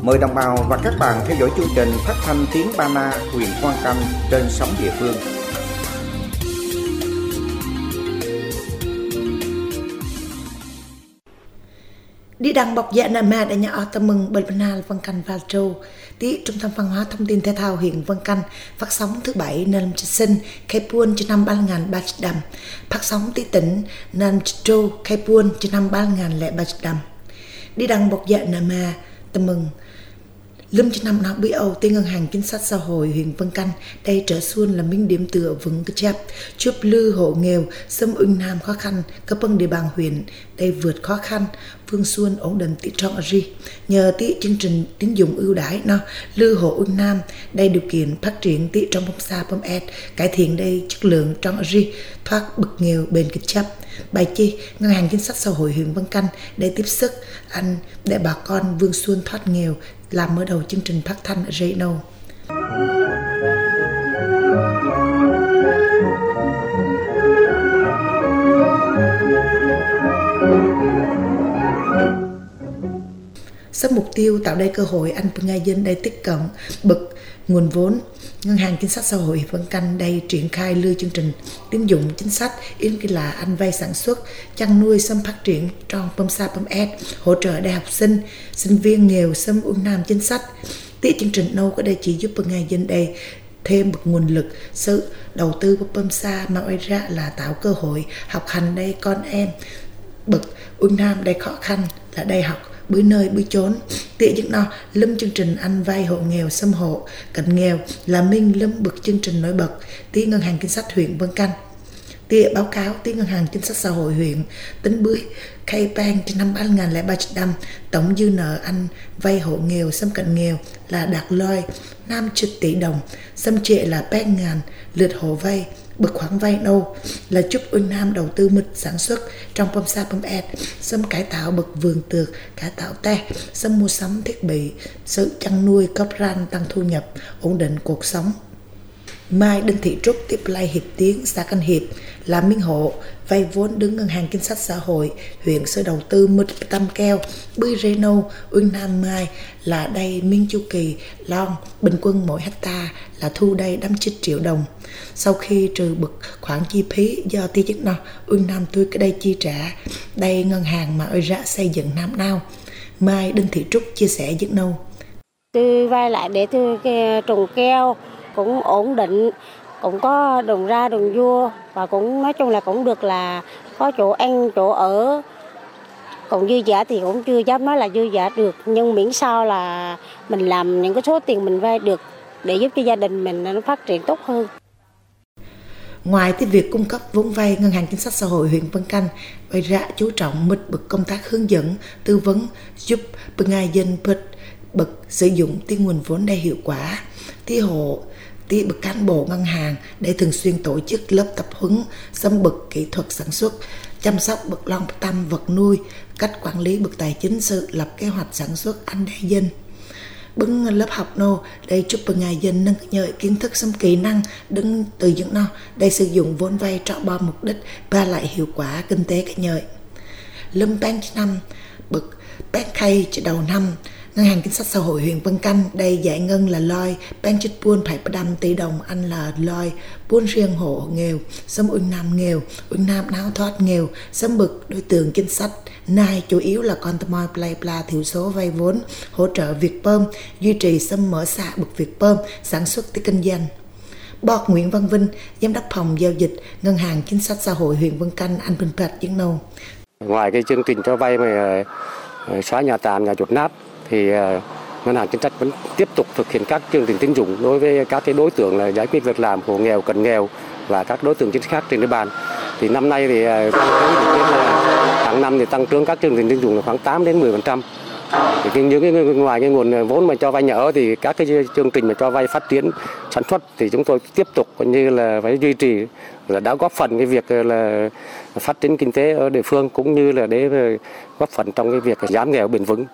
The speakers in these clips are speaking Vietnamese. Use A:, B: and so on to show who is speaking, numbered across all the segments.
A: Mời đồng bào và các bạn theo dõi chương trình phát thanh tiếng Ba Na, huyện Quang Canh trên sóng địa phương.
B: Đi đăng bọc dạ Nam Ma đã nhỏ tâm mừng Bờ Nal Vân Canh Val Châu. Tí Trung tâm Văn hóa Thông tin Thể thao huyện Vân Canh phát sóng thứ Bảy nên sinh khai buôn cho năm 2003 phát sóng tí tỉnh nên trâu khai buôn cho năm 2003. Đi đăng bọc dạ Nam Ma tâm mừng lâm cho năm nào bị Âu tên ngân hàng chính sách xã hội huyện Vân Canh đây trở xuân là minh điểm tựa vững cái chắp giúp lư hộ nghèo xâm ưng nam khó khăn các băng địa bàn huyện đây vượt khó khăn phương xuân ổn định tỷ trọng ri nhờ tỷ chương trình tín dụng ưu đãi nó lư hộ ưng nam đây điều kiện phát triển tỷ trong bông xa bông ed cải thiện đây chất lượng trong ri thoát bực nghèo bền kịch chấp bài chi ngân hàng chính sách xã hội huyện Vân Canh để tiếp sức anh để bà con Vương Xuân thoát nghèo làm mở đầu chương trình phát thanh Radio. Sắp mục tiêu tạo đây cơ hội anh người dân đây tiếp cận bậc nguồn vốn. Ngân hàng chính sách xã hội Vân Canh đây triển khai lưu chương trình tín dụng chính sách yên kỳ là anh vay sản xuất, chăn nuôi xâm phát triển trong bơm sa bơm ed, hỗ trợ đại học sinh, sinh viên nghèo xâm uống nam chính sách. Tí chương trình nâu có đây chỉ giúp người dân đây thêm một nguồn lực sự đầu tư của bơm sa mà ngoài ra là tạo cơ hội học hành đây con em bậc uống nam đây khó khăn là đây học bưới nơi bưới chốn tịa những nó lâm chương trình ăn vay hộ nghèo xâm hộ cận nghèo là minh lâm bậc chương trình nổi bật tí ngân hàng chính sách huyện Vân Canh tịa báo cáo tí ngân hàng chính sách xã hội huyện tính bưới khai bang trên năm 2003 tổng dư nợ anh vay hộ nghèo xâm cận nghèo là đạt loi 50 tỷ đồng xâm trệ là 3.000 lượt hộ vay bậc khoản vay đâu là giúp Ưng Nam đầu tư mít sản xuất trong bơm sa bơm ed xâm cải tạo bậc vườn tược cải tạo te xâm mua sắm thiết bị sự chăn nuôi cấp ran tăng thu nhập ổn định cuộc sống. Mai Đinh Thị Trúc tiếp lai Hiệp Tiến xã Canh Hiệp là minh hộ vay vốn đứng ngân hàng chính sách xã hội huyện sẽ đầu tư mít tâm keo bưởi reno Ưng Nam Mai là đây minh chu kỳ lon bình quân mỗi hecta là thu đây 59 triệu đồng sau khi trừ bậc khoản chi phí do ti chức nào Ưng Nam tôi cái đây chi trả đây ngân hàng mà ơi ra xây dựng Nam Nao. Mai Đinh Thị Trúc chia sẻ giúp nâu
C: tôi vay lại để tôi trồng keo cũng ổn định, cũng có đồng ra đồng vua và cũng nói chung là cũng được là có chỗ ăn chỗ ở, còn dư giả thì cũng chưa dám nói là dư giả được, nhưng miễn sao là mình làm những cái số tiền mình vay được để giúp cho gia đình mình nó phát triển tốt hơn.
B: Ngoài cái việc cung cấp vốn vay, ngân hàng chính sách xã hội huyện Vân Canh bày ra chú trọng mịch bậc công tác hướng dẫn, tư vấn giúp người dân bậc sử dụng cái nguồn vốn đầy hiệu quả, tí hộ tí bậc cán bộ ngân hàng để thường xuyên tổ chức lớp tập huấn xâm bậc kỹ thuật sản xuất, chăm sóc bậc long tâm vật nuôi, cách quản lý bậc tài chính sự lập kế hoạch sản xuất anh đại dân. Bưng lớp học nô để giúp người dân nâng nhờ kiến thức xâm kỹ năng đứng từ những nó để sử dụng vốn vay trọ bao mục đích và lại hiệu quả kinh tế cái nhợi. Lâm bán năm bậc bán khay cho đầu năm ngân hàng chính sách xã hội huyện Vân Canh đây giải ngân là loi ban chích buôn phải 5 tỷ đồng anh là loi buôn riêng hộ nghèo xâm Ưng Nam nghèo Ưng Nam náo thoát nghèo xâm bực đối tượng chính sách nay chủ yếu là con tơ moi pla thiểu số vay vốn hỗ trợ việc bơm duy trì xâm mở xạ bực việc bơm sản xuất tới kinh doanh. Bọt Nguyễn Văn Vinh giám đốc phòng giao dịch ngân hàng chính sách xã hội huyện Vân Canh anh Bình Bạch dẫn nâu.
D: Ngoài cái chương trình cho vay mà xóa nhà tạm nhà dột nát thì ngân hàng chính sách vẫn tiếp tục thực hiện các chương trình tín dụng đối với các cái đối tượng là giải quyết việc làm hộ nghèo cận nghèo và các đối tượng chính sách khác trên địa bàn. Thì năm nay thì hàng năm thì tăng trưởng các chương trình tín dụng là khoảng 8 đến 10%. Thì ngoài cái nguồn vốn mà cho vay nhà ở thì các cái chương trình mà cho vay phát triển sản xuất thì chúng tôi tiếp tục coi như là phải duy trì là đã góp phần cái việc là phát triển kinh tế ở địa phương cũng như là để góp phần trong cái việc giảm nghèo bền vững.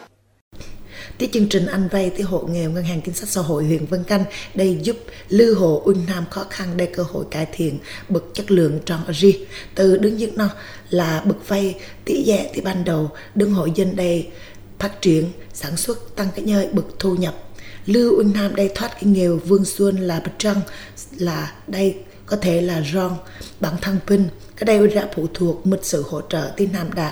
B: Tí chương trình anh vay tí hộ nghèo ngân hàng chính sách xã hội huyện Vân Canh đây giúp lưu hộ Ưng Nam khó khăn đây cơ hội cải thiện bậc chất lượng trong ri từ đứng những nó là bậc vay tí dạ tí ban đầu đứng hội dân đây phát triển sản xuất tăng cái nhơi bực thu nhập. Lưu Uy Nam đây thoát cái nghèo Vương Xuân là bật trăng là đây có thể là Ron bản thân Pin cái đây đã phụ thuộc mất sự hỗ trợ từ Nam Đạt.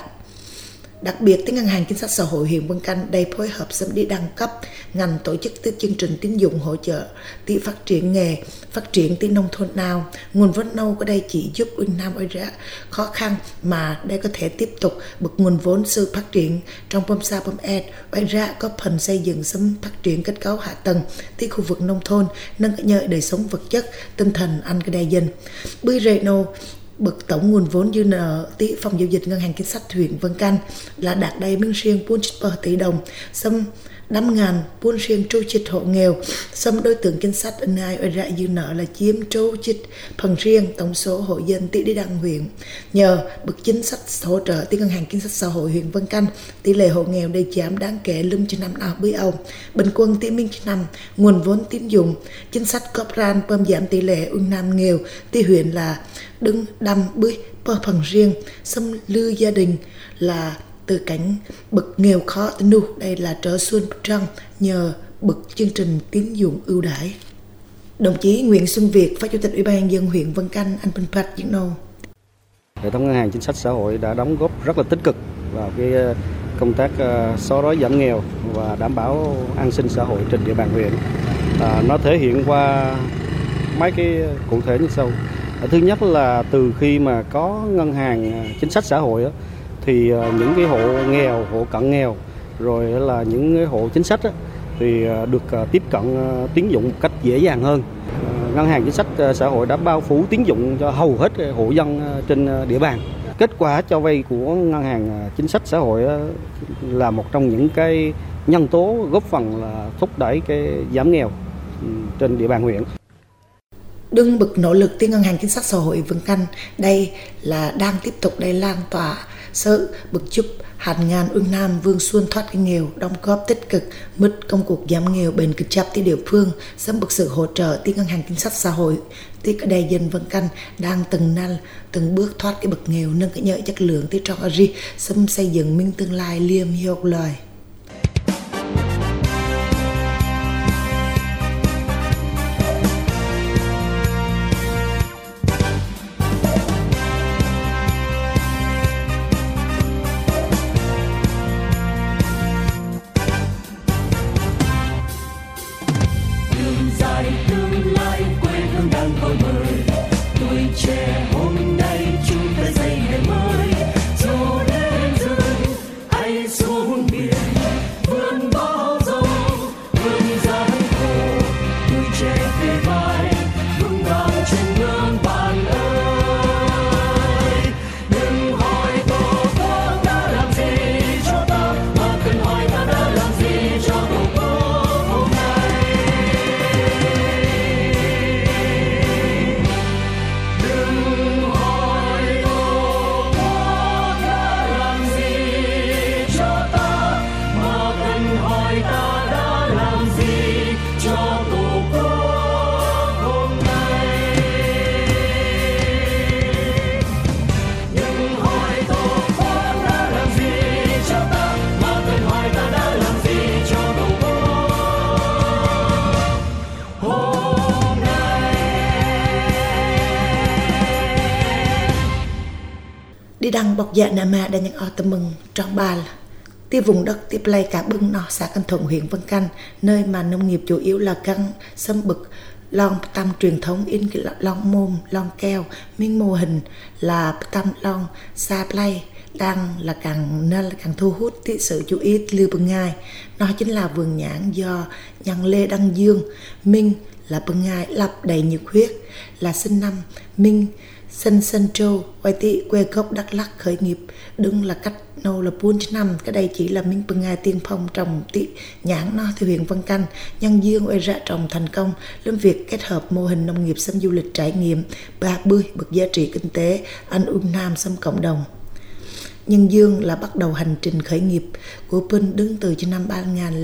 B: Đặc biệt, tới Ngân hàng Chính sách Xã hội huyện Vân Canh đây phối hợp sớm đi đăng cấp ngành tổ chức tới chương trình tín dụng hỗ trợ tí phát triển nghề, phát triển tí nông thôn nào. Nguồn vốn nâu ở đây chỉ giúp Uy Nam ơi ra khó khăn mà đây có thể tiếp tục bật nguồn vốn sự phát triển trong bom sa bom ed ơi ra có phần xây dựng sớm phát triển kết cấu hạ tầng tí khu vực nông thôn nâng cái nhờ đời sống vật chất tinh thần anh cái đại dân. Bưới rệ nô bậc tổng nguồn vốn dư nợ tí phòng giao dịch Ngân hàng Chính sách huyện Vân Canh là đạt đầy miếng riêng 4 tỷ đồng, xâm 5.000 buôn riêng tru chích hộ nghèo, xâm đối tượng chính sách anh ai ở rạ dư nợ là chiếm tru chích phần riêng tổng số hộ dân tỷ đi đăng huyện. Nhờ bậc chính sách hỗ trợ tí Ngân hàng Chính sách Xã hội huyện Vân Canh, tỷ lệ hộ nghèo đây giảm đáng kể lưng cho năm nào bưới âu. Bình quân tí minh cho năm, nguồn vốn tín dụng, chính sách Copran bơm giảm tỷ lệ Uy Nam nghèo, tí huyện là đứng đâm bưới bơ phần riêng, xâm lưu gia đình là từ cảnh bậc nghèo khó tới nu đây là trở xuân trăng nhờ bậc chương trình tín dụng ưu đãi. Đồng chí Nguyễn Xuân Việt, Phó Chủ tịch Ủy ban nhân dân huyện Vân Canh, anh Bình Phạch diễn nâu.
E: Hệ thống Ngân hàng Chính sách Xã hội đã đóng góp rất là tích cực vào cái công tác xóa đói giảm nghèo và đảm bảo an sinh xã hội trên địa bàn huyện. Nó thể hiện qua mấy cái cụ thể như sau. Thứ nhất là từ khi mà có Ngân hàng Chính sách Xã hội thì những cái hộ nghèo, hộ cận nghèo, rồi là những cái hộ chính sách thì được tiếp cận tín dụng một cách dễ dàng hơn. Ngân hàng Chính sách Xã hội đã bao phủ tín dụng cho hầu hết hộ dân trên địa bàn. Kết quả cho vay của Ngân hàng Chính sách Xã hội là một trong những cái nhân tố góp phần là thúc đẩy cái giảm nghèo trên địa bàn huyện.
B: Đương bực nỗ lực từ Ngân hàng Chính sách Xã hội Vân Canh đây là đang tiếp tục đây lan tỏa sự bực giúp hàng ngàn Uy Nam Vương Xuân thoát cái nghèo, đóng góp tích cực mất công cuộc giảm nghèo bền cực chập tới địa phương, sớm bực sự hỗ trợ từ Ngân hàng Chính sách Xã hội tới cái đại dân Vân Canh đang từng bước thoát cái bậc nghèo, nâng cái nhờ chất lượng tới trong ari sớm xây dựng minh tương lai liêm hiệu lời. Đi đăng bọc dạ nà mà đã nhận ở tầm mừng trong bà là tiếp vùng đất tiếp lây cả bưng nọ xã Canh Thuận huyện Vân Canh, nơi mà nông nghiệp chủ yếu là căn xâm bực lon tâm truyền thống in cái lon môm lon keo miếng mô hình là tâm lon xa play đang là càng nên là càng thu hút cái sự chú ý lưu bưng ngay. Nó chính là vườn nhãn do nhân Lê Đăng Dương Minh là bưng ngay lập đầy nhiệt huyết, là sinh năm Minh Sân Châu quay tị quê gốc Đắk Lắk khởi nghiệp đứng là cách nô là 4 năm. Cái đây chỉ là miếng bưng ngay tiên phong trồng tị nhãn nó theo huyện Vân Canh. Nhân dương quay ra trồng thành công lên việc kết hợp mô hình nông nghiệp xâm du lịch trải nghiệm 30 bậc giá trị kinh tế anh Uy Nam xâm cộng đồng. Nhân dương là bắt đầu hành trình khởi nghiệp của Pin đứng từ cho năm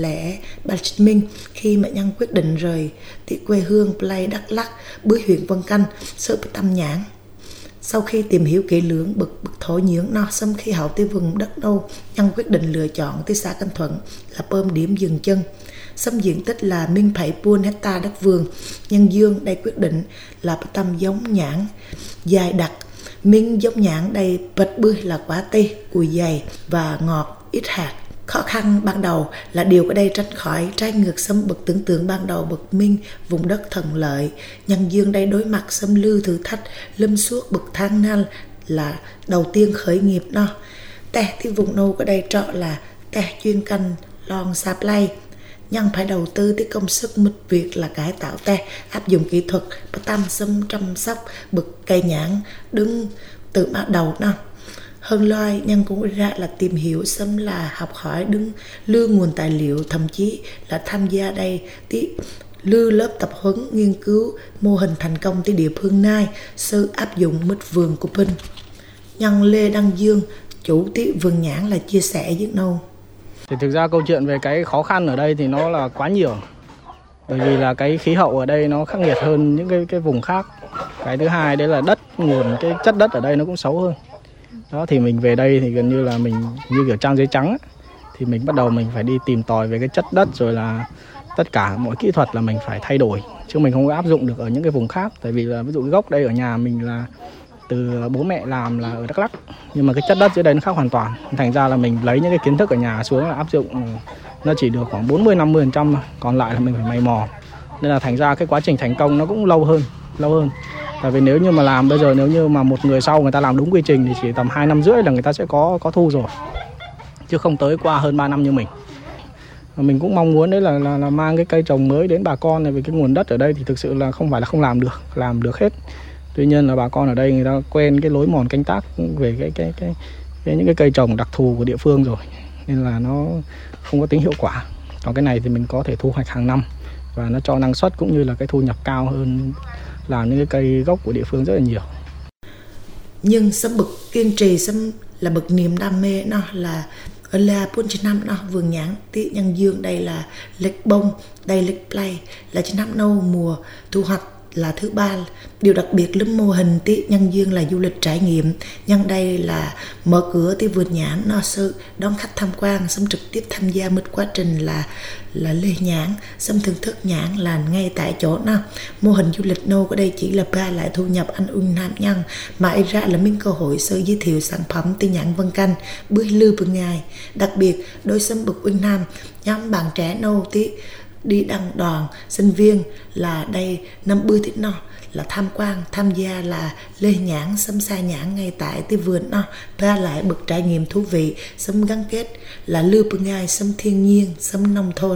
B: 2009 khi mà nhân quyết định rời thì quê hương Play Đắk Lắk bưới huyện Vân Canh sở tâm nhãn. Sau khi tìm hiểu kỹ lưỡng bậc thổ nhưỡng nó xâm khí hậu tới vùng đất nâu, nhân quyết định lựa chọn tới xã Canh Thuận là bơm điểm dừng chân. Xâm diện tích là 1,7 hecta đất vườn. Nhân dương đây quyết định là tâm giống nhãn dài đặc. Miếng giống nhãn đây bạch bươi là quả tây, cùi dày và ngọt, ít hạt. Khó khăn ban đầu là điều ở đây tránh khỏi trái ngược xâm bậc tưởng tượng ban đầu bậc minh vùng đất thuận lợi. Nhân dương đây đối mặt xâm lưu thử thách lâm suốt bậc thang nan là đầu tiên khởi nghiệp nó. Tè thì vùng nâu ở đây trọ là tè chuyên canh lon sạp lay. Nhân phải đầu tư tới công sức mít việc là cải tạo tè, áp dụng kỹ thuật và tam xâm chăm sóc bậc cây nhãn đứng từ bắt đầu nó. Hơn loài, nhân cũng ra là tìm hiểu xâm là học hỏi đứng lưu nguồn tài liệu, thậm chí là tham gia đây tí lưu lớp tập huấn nghiên cứu mô hình thành công tới địa phương này sự áp dụng mít vườn của Pinh. Nhân Lê Đăng Dương, chủ tí vườn nhãn là chia sẻ với nâu.
F: Thì thực ra câu chuyện về cái khó khăn ở đây thì nó là quá nhiều. Bởi vì là cái khí hậu ở đây nó khắc nghiệt hơn những cái vùng khác. Cái thứ hai đấy là đất, nguồn cái chất đất ở đây nó cũng xấu hơn. Đó thì mình về đây thì gần như là mình như kiểu trang giấy trắng ấy. Thì mình bắt đầu mình phải đi tìm tòi về cái chất đất rồi là tất cả mọi kỹ thuật là mình phải thay đổi. Chứ mình không có áp dụng được ở những cái vùng khác. Tại vì là ví dụ gốc đây ở nhà mình là từ bố mẹ làm là ở Đắk Lắk. Nhưng mà cái chất đất dưới đây nó khác hoàn toàn. Thành ra là mình lấy những cái kiến thức ở nhà xuống là áp dụng nó chỉ được khoảng 40-50%, còn lại là mình phải mày mò. Nên là thành ra cái quá trình thành công nó cũng lâu hơn. Tại vì nếu như mà làm bây giờ, nếu như mà một người sau người ta làm đúng quy trình thì chỉ tầm 2 năm rưỡi là người ta sẽ có thu rồi. Chứ không tới qua hơn 3 năm như mình. Mình cũng mong muốn đấy là mang cái cây trồng mới đến bà con này, vì cái nguồn đất ở đây thì thực sự là không phải là không làm được hết. Tuy nhiên là bà con ở đây người ta quen cái lối mòn canh tác về những cái cây trồng đặc thù của địa phương rồi, nên là nó không có tính hiệu quả. Còn cái này thì mình có thể thu hoạch hàng năm và nó cho năng suất cũng như là cái thu nhập cao hơn làm những cái cây gốc của địa phương rất là nhiều.
B: Nhưng sâm bậc kiên trì, sâm là bậc niềm đam mê nó là ở là 4/5 nó vườn nhãn tí nhân dương đây là lệch bông, đây lệch play là trên năm nâu mùa thu hoạch là thứ ba. Điều đặc biệt lắm mô hình tí nhân dương là du lịch trải nghiệm. Nhân đây là mở cửa tí vườn nhãn nó sự đón khách tham quan, xâm trực tiếp tham gia một quá trình là lê nhãn, xâm thưởng thức nhãn là ngay tại chỗ nó. Mô hình du lịch nô ở đây chỉ là ba lại thu nhập anh Ung Nam nhân mà ai ra là miếng cơ hội sơ giới thiệu sản phẩm tí nhãn Vân Canh bưới lưu bữa ngày. Đặc biệt đối xâm bậc Ung Nam nhóm bạn trẻ nô tí đi đăng đoàn sinh viên là đây năm bữa thích nó là tham quan tham gia là lê nhãn xâm xa nhãn ngay tại cái vườn nó ra lại bậc trải nghiệm thú vị xâm gắn kết là lưu bữa ngày xâm thiên nhiên xâm nông thôn.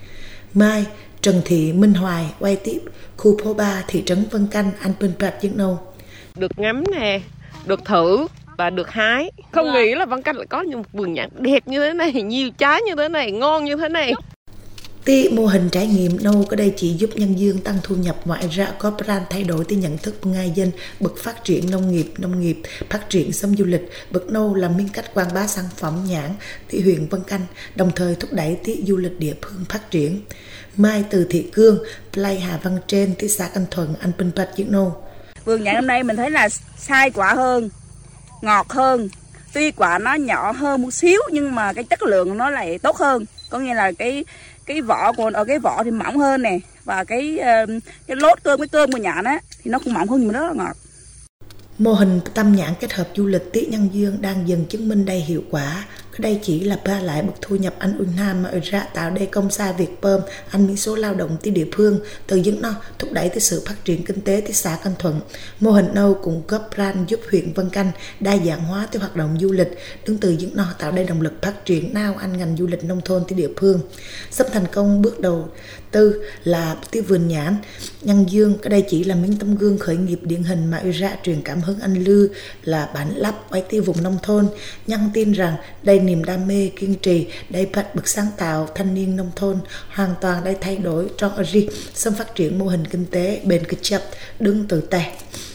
B: Mai Trần Thị Minh Hoài quay tiếp khu phố 3 thị trấn Vân Canh anh Pinh Bạch Dân Nâu.
G: Được ngắm nè, được thử và được hái. Không nghĩ là Vân Canh lại có một vườn nhãn đẹp như thế này, nhiều trái như thế này, ngon như thế này.
B: Tí mô hình trải nghiệm nâu ở đây chỉ giúp nhân dương tăng thu nhập, ngoại ra có brand thay đổi tới nhận thức của người dân, bậc phát triển nông nghiệp, phát triển xâm du lịch, bậc nâu làm minh cách quảng bá sản phẩm nhãn thị huyện Vân Canh, đồng thời thúc đẩy tí du lịch địa phương phát triển. Mai Từ Thị Cương, Play Hà Văn Trên, thị xã Canh Thuận, anh Pinh Bạch Dân Nâu.
H: Vườn nhãn hôm nay mình thấy là sai quả hơn, ngọt hơn, tuy quả nó nhỏ hơn một xíu nhưng mà cái chất lượng nó lại tốt hơn, có nghĩa là cái vỏ còn ở cái vỏ thì mỏng hơn nè, và cái lốt cơm, cái cơm của nhãn á thì nó cũng mỏng hơn nhưng mà rất là ngọt.
B: Mô hình tâm nhãn kết hợp du lịch tí nhân dương đang dần chứng minh đầy hiệu quả. Ở đây chỉ là ba lại bậc thu nhập anh Ung Nam mà ở ra tạo đây công xa việc bơm anh miễn số lao động tí địa phương từ những nó thúc đẩy tới sự phát triển kinh tế tí xã Canh Thuận. Mô hình nâu cung cấp brand giúp huyện Vân Canh đa dạng hóa tới hoạt động du lịch, đứng từ những nó tạo đây động lực phát triển nào anh ngành du lịch nông thôn tí địa phương. Sắp thành công bước đầu tư là tí vườn nhãn nhân dương. Ở đây chỉ là miếng tấm gương khởi nghiệp điển hình mà ra truyền cảm hứng anh Lư là bản lắp quay tiêu vùng nông thôn. Nhân tin rằng đây niềm đam mê kiên trì, đây bắt bậc sáng tạo thanh niên nông thôn hoàn toàn đây thay đổi trong ri xâm phát triển mô hình kinh tế bền cực chập đứng từ tè.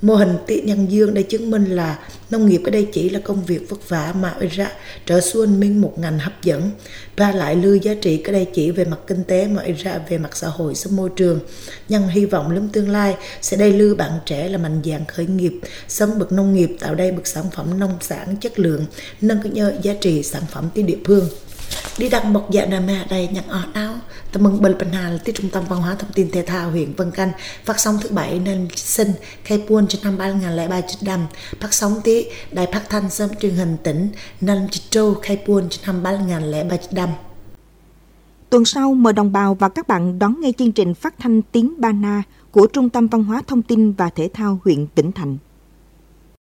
B: Mô hình Tị Nhân Dương đây chứng minh là nông nghiệp ở đây chỉ là công việc vất vả mà ra trở xuống mình một ngành hấp dẫn, và lại lưu giá trị ở đây chỉ về mặt kinh tế mà ra về mặt xã hội, sống môi trường. Nhưng hy vọng lớn tương lai sẽ đây lưu bạn trẻ là mạnh dạn khởi nghiệp, sống bậc nông nghiệp, tạo đây bậc sản phẩm nông sản chất lượng, nâng cái giá trị sản phẩm tới địa phương. Đi đăng một dạ nà mẹ đây nhận ọt áo. Tạm mừng bần hà là tiết Trung tâm Văn hóa Thông tin Thể thao huyện Vân Canh phát sóng thứ Bảy nên sinh khai buôn trên năm 2003 phát sóng tí đài phát thanh sớm truyền hình tỉnh nên trâu khai buôn trên năm 2003.
I: Tuần sau mời đồng bào và các bạn đón nghe chương trình phát thanh tiếng Ba Na của Trung tâm Văn hóa Thông tin và Thể thao huyện Vĩnh Thạnh.